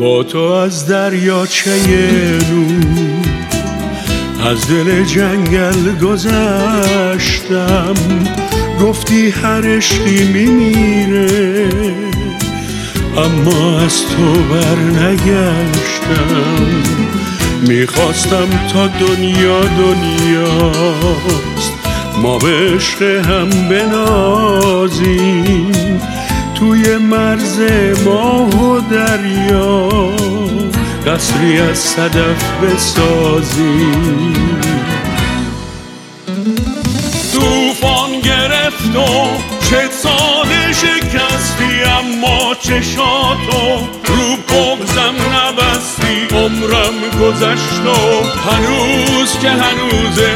با تو از دریاچه نور از دل جنگل گذشتم، گفتی هر عشقی میمیره اما از تو بر نگشتم. میخواستم تا دنیا دنیاست ما به عشق هم بنازیم، توی مرز ماه و دریا قصری از صدف بسازیم. طوفان گرفت و چه ساده شکستی، اما چشاتو رو بغزم نبستی. عمرم گذشت و هنوز که هنوزه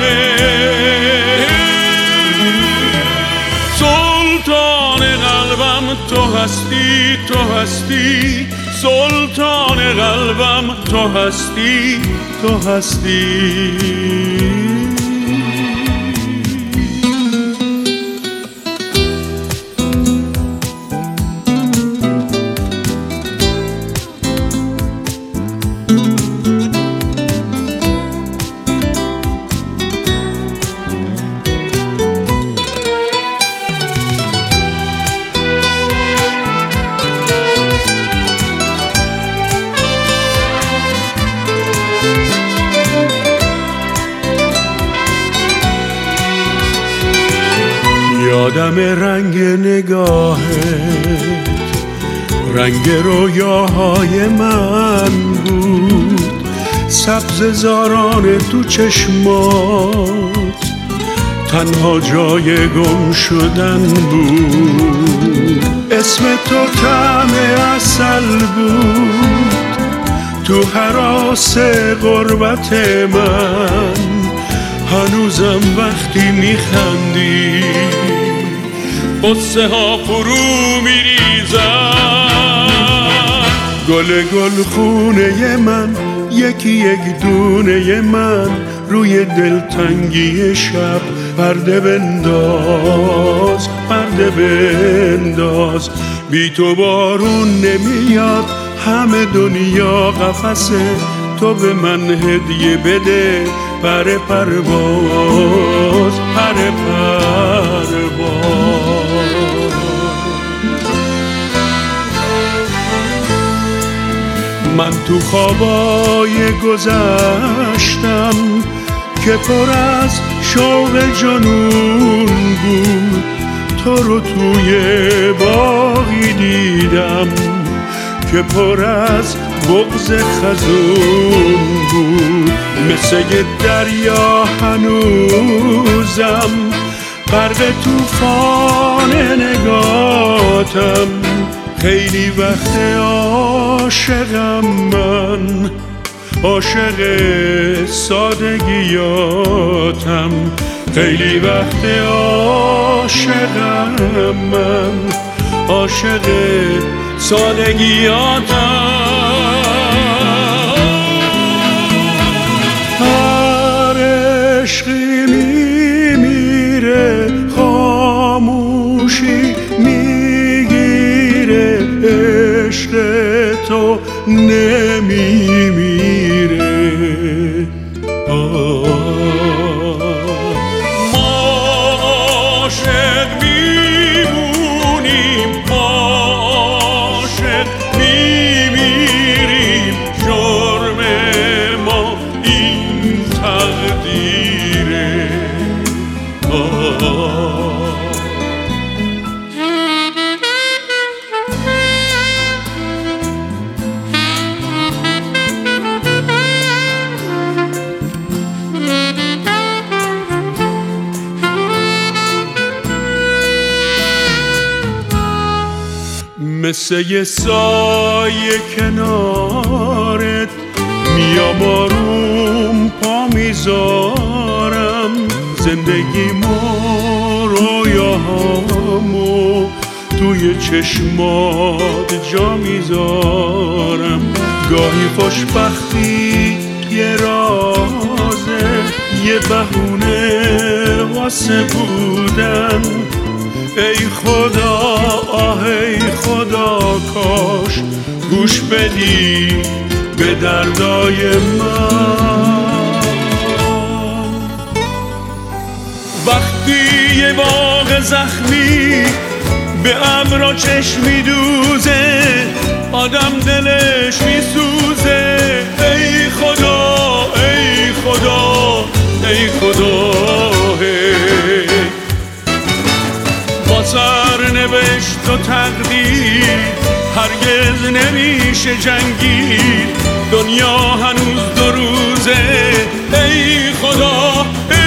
سلطان قلبم تو هستی، تو هستی سلطان قلبم، تو هستی، تو هستی. یادم رنگ نگاهت، رنگ رویاهای من بود، سبز زاران تو چشمات تنها جای گم شدن بود. اسم تو طعم عسل بود تو هراس غربت من، هنوزم وقتی میخندی قصه ها فرو میریزن. گل گل خونه من، یکی یک دونه من، روی دلتنگی شب پرده بنداز، پرده بنداز. بی تو بارون نمیاد، همه دنیا قفسه، تو به من هدیه بده پر پرواز، پر پرواز. من تو خوابای گذشتم که پر از شوق جنون بود، تو رو توی باغی دیدم که پر از بغض خزون بود. مثل یه دریا هنوزم غرق طوفان نگاتم، خیلی وقت عاشقم من، عاشق سادگیاتم. خیلی وقت عاشقم من، عاشق سادگیاتم. هر عشقی میمیره، خاموشی میگیره، عشق تو نمیمیره. ما عاشق میمونیم، عاشق میمیریم، جرم ما این تقدیره. مثل یه سایه کنارت میام آروم پا میذارم، زندگیمو رویاهامو توی چشمات جا میذارم. گاهی خوشبختی یه رازه، یه بهونه واسه بودن. ای خدا آه ای خدا کاش گوش بدی به دردای من. وقتی یه باغ زخمی به ابرا چشم میدوزه، آدم دلش میسوزه. ای خدا ای خدا ای خدا، با سرنوشت و تقدیر هرگز نمیشه جنگید، دنیا هنوز دو روزه. ای خدا